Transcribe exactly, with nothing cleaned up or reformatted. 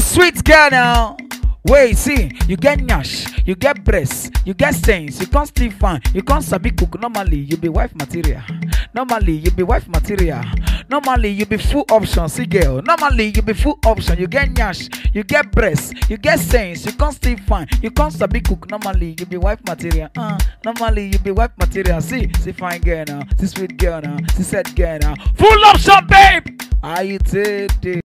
sweet girl now. Wait, see, you get nyash, you get breasts, you get stains, you can't still fine, you can't sabi cook. Normally, you be wife material. Normally, you be wife material. Normally, you be full option, see girl. Normally, you be full option, you get nyash, you get breasts, you get stains, you can't still fine, you can't sabi cook. Normally, you be wife material. Uh, normally, you be wife material. See, see fine girl now, see sweet girl now, see sad girl now. Full option, babe! Are you today?